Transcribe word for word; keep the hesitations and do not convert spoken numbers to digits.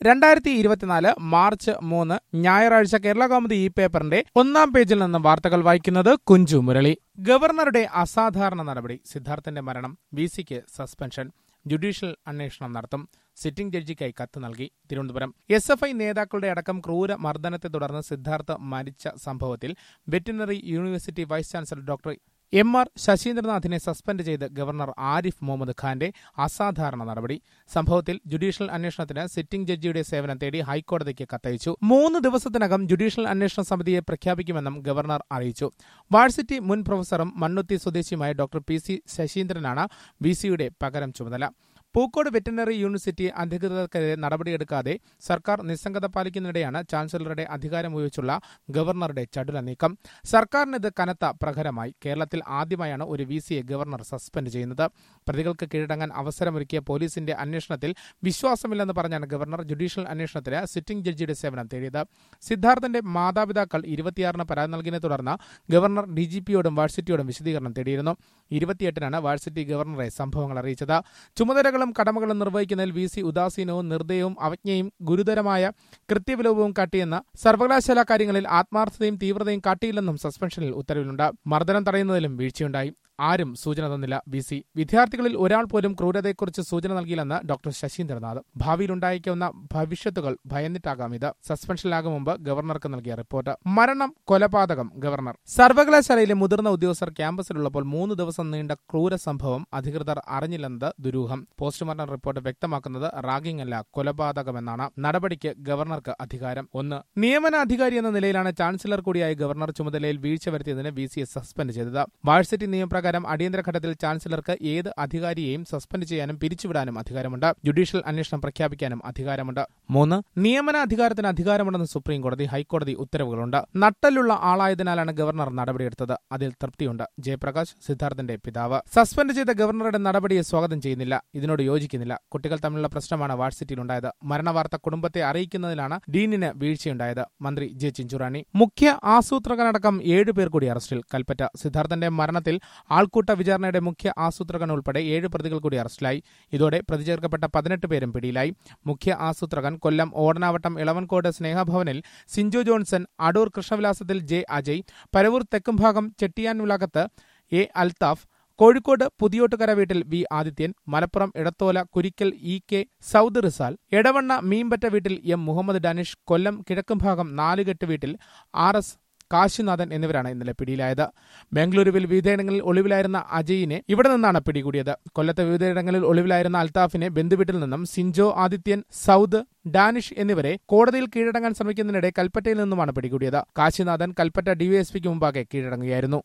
രണ്ടായിരത്തി ഇരുപത്തിനാല് മാർച്ച് മൂന്ന് ഞായറാഴ്ച കേരള കൗമുദി ഈ പേപ്പറിന്റെ ഒന്നാം പേജിൽ നിന്ന് വാർത്തകൾ വായിക്കുന്നത് കുഞ്ചു മുരളി. ഗവർണറുടെ അസാധാരണ നടപടി, സിദ്ധാർത്ഥന്റെ മരണം, വി സിക്ക് സസ്പെൻഷൻ, ജുഡീഷ്യൽ അന്വേഷണം നടത്തും, സിറ്റിംഗ് ജഡ്ജിക്കായി കത്ത് നൽകി. തിരുവനന്തപുരം. എസ് എഫ് ഐ നേതാക്കളുടെ അടക്കം ക്രൂര മർദ്ദനത്തെ തുടർന്ന് സിദ്ധാർത്ഥ് മരിച്ച സംഭവത്തിൽ veterinary university vice chancellor doctor M R ശശീന്ദ്രനാഥിനെ സസ്പെൻഡ് ചെയ്ത് ഗവർണർ ആരിഫ് മുഹമ്മദ് ഖാന്റെ അസാധാരണ നടപടി. സംഭവത്തിൽ ജുഡീഷ്യൽ അന്വേഷണത്തിന് സിറ്റിംഗ് ജഡ്ജിയുടെ സേവനം തേടി ഹൈക്കോടതിക്ക് കത്തയച്ചു. മൂന്ന് ദിവസത്തിനകം ജുഡീഷ്യൽ അന്വേഷണ സമിതിയെ പ്രഖ്യാപിക്കുമെന്നും ഗവർണർ അറിയിച്ചു. വാഴ്സിറ്റി മുൻ പ്രൊഫസറും മണ്ണുത്തി സ്വദേശിയുമായ ഡോക്ടർ പി സി ശശീന്ദ്രനാണ് വി സിയുടെ പകരം ചുമതല. പൂക്കോട് വെറ്റിനറി യൂണിവേഴ്സിറ്റി അധികൃതർക്കെതിരെ നടപടിയെടുക്കാതെ സർക്കാർ നിസ്സംഗത പാലിക്കുന്നതിനിടെയാണ് ചാൻസലറുടെ അധികാരം ഉപയോഗിച്ചുള്ള ഗവർണറുടെ ചടുല നീക്കം. സർക്കാരിനിത് കനത്ത പ്രഹരമായി. കേരളത്തിൽ ആദ്യമായാണ് ഒരു വി സിയെ ഗവർണർ സസ്പെൻഡ് ചെയ്യുന്നത്. പ്രതികൾക്ക് കീഴടങ്ങാൻ അവസരമൊരുക്കിയ പോലീസിന്റെ അന്വേഷണത്തിൽ വിശ്വാസമില്ലെന്ന് പറഞ്ഞാണ് ഗവർണർ ജുഡീഷ്യൽ അന്വേഷണത്തിന് സിറ്റിംഗ് ജഡ്ജിയുടെ സേവനം തേടിയത്. സിദ്ധാർത്ഥന്റെ മാതാപിതാക്കൾ ഇരുപത്തിയാറിന് പരാതി നൽകിയതിനെ തുടർന്ന് ഗവർണർ ഡി ജി പിയോടും വാഴ്സിറ്റിയോടും വിശദീകരണം തേടിയിരുന്നു. ഇരുപത്തിയെട്ടിനാണ് വാഴ്സിറ്റി ഗവർണറെ സംഭവങ്ങൾ അറിയിച്ചത്. ചുമതലകൾ കടമകളും നിർവഹിക്കുന്നതിൽ വി സി ഉദാസീനവും നിർദ്ദയവും അവജ്ഞയും ഗുരുതരമായ കൃത്യവിലോപവും കാട്ടിയെന്ന് സർവകലാശാല കാര്യങ്ങളിൽ ആത്മാർത്ഥതയും തീവ്രതയും കാട്ടിയില്ലെന്നും സസ്പെൻഷനിൽ ഉത്തരവിലുണ്ട്. മർദ്ദനം തടയുന്നതിലും വീഴ്ചയുണ്ടായി. ആരും സൂചന തന്നില്ല വി സി. വിദ്യാർത്ഥികളിൽ ഒരാൾ പോലും ക്രൂരതയെക്കുറിച്ച് സൂചന നൽകിയില്ലെന്ന് ഡോക്ടർ ശശീന്ദ്രനാഥ്. ഭാവിയിലുണ്ടായേക്കാവുന്ന ഭവിഷ്യത്തുകൾ ഭയന്നിട്ടാകാം ഇത്. സസ്പെൻഷനിലാകും മുമ്പ് ഗവർണർക്ക് നൽകിയ റിപ്പോർട്ട്. മരണം, കൊലപാതകം. ഗവർണർ. സർവകലാശാലയിലെ മുതിർന്ന ഉദ്യോഗസ്ഥർ ക്യാമ്പസിലുള്ളപ്പോൾ മൂന്ന് ദിവസം നീണ്ട ക്രൂര സംഭവം അധികൃതർ അറിഞ്ഞില്ലെന്നത് ദുരൂഹം. പോസ്റ്റ്മോർട്ടം റിപ്പോർട്ട് വ്യക്തമാക്കുന്നത് റാഗിംഗ് അല്ല, കൊലപാതകമെന്നാണ്. നടപടിക്ക് ഗവർണർക്ക് അധികാരം. ഒന്ന്, നിയമന അധികാരി എന്ന നിലയിലാണ് ചാൻസലർ കൂടിയായ ഗവർണർ ചുമതലയിൽ വീഴ്ച വരുത്തിയതിന് വി സിയെ സസ്പെൻഡ് ചെയ്തത്. വാഴ്സിറ്റി നിയമപ്രകാരം അടിയന്തര ഘട്ടത്തിൽ ചാൻസലർക്ക് ഏത് അധികാരിയെയും സസ്പെൻഡ് ചെയ്യാനും പിരിച്ചുവിടാനും അധികാരമുണ്ട്. ജുഡീഷ്യൽ അന്വേഷണം പ്രഖ്യാപിക്കാനും അധികാരമുണ്ട്. മൂന്ന്, നിയമന അധികാരത്തിന് അധികാരമുണ്ടെന്ന് സുപ്രീം കോടതി, ഹൈക്കോടതി ഉത്തരവുകളുണ്ട്. നട്ടലുള്ള ആളായതിനാലാണ് ഗവർണർ നടപടിയെടുത്തത്. അതിൽ തൃപ്തിയുണ്ട്. ജയപ്രകാശ്, സിദ്ധാർത്ഥന്റെ പിതാവ്. സസ്പെൻഡ് ചെയ്ത ഗവർണറുടെ നടപടിയെ സ്വാഗതം ചെയ്യുന്നില്ല, ഇതിനോട് യോജിക്കുന്നില്ല. കുട്ടികൾ തമ്മിലുള്ള പ്രശ്നമാണ് വാഴ്സിറ്റിയിലുണ്ടായത്. മരണവാർത്ത കുടുംബത്തെ അറിയിക്കുന്നതിലാണ് ഡീനിന് വീഴ്ചയുണ്ടായത്. മന്ത്രി ജെ ചിഞ്ചുറാണി. മുഖ്യ ആസൂത്രകനടക്കം ഏഴുപേർ കൂടി അറസ്റ്റിൽ. കൽപ്പറ്റ. സിദ്ധാർത്ഥന്റെ മരണത്തിൽ ആൾക്കൂട്ട വിചാരണയുടെ മുഖ്യ ആസൂത്രകൻ ഉൾപ്പെടെ ഏഴ് പ്രതികൾ കൂടി അറസ്റ്റിലായി. ഇതോടെ പ്രതി ചേർക്കപ്പെട്ട പതിനെട്ട് പേരും പിടിയിലായി. മുഖ്യ ആസൂത്രകൻ കൊല്ലം ഓടനാവട്ടം ഇളവൻകോട് സ്നേഹഭവനിൽ സിഞ്ചു ജോൺസൺ, അടൂർ കൃഷ്ണവിലാസത്തിൽ ജെ അജയ്, പരവൂർ തെക്കുംഭാഗം ചെട്ടിയാൻവിളകത്ത് എ അൽത്താഫ്, കോഴിക്കോട് പുതിയോട്ടുകര വീട്ടിൽ V Adithyan, Malappuram Edathola Kurikkal E K Saud Rizal, Edavanna Meempatta വീട്ടിൽ എം മുഹമ്മദ് ഡാനിഷ്, കൊല്ലം കിഴക്കുംഭാഗം നാലുകെട്ട് വീട്ടിൽ ആർ എസ് കാശിനാഥൻ എന്നിവരാണ് ഇന്നലെ പിടിയിലായത്. ബംഗളൂരുവിൽ വിവിധയിടങ്ങളിൽ ഒളിവിലായിരുന്ന അജയിനെ ഇവിടെ നിന്നാണ് പിടികൂടിയത്. കൊല്ലത്തെ വിവിധയിടങ്ങളിൽ ഒളിവിലായിരുന്ന അൽത്താഫിനെ ബന്ധുവീട്ടിൽ നിന്നും സിഞ്ചോ, ആദിത്യൻ, സൗദ്, ഡാനിഷ് എന്നിവരെ കോടതിയിൽ കീഴടങ്ങാൻ ശ്രമിക്കുന്നതിനിടെ കൽപ്പറ്റയിൽ നിന്നുമാണ് പിടികൂടിയത്. കാശിനാഥൻ കൽപ്പറ്റ ഡിവൈഎസ്പിക്ക് മുമ്പാകെ കീഴടങ്ങുകയായിരുന്നു.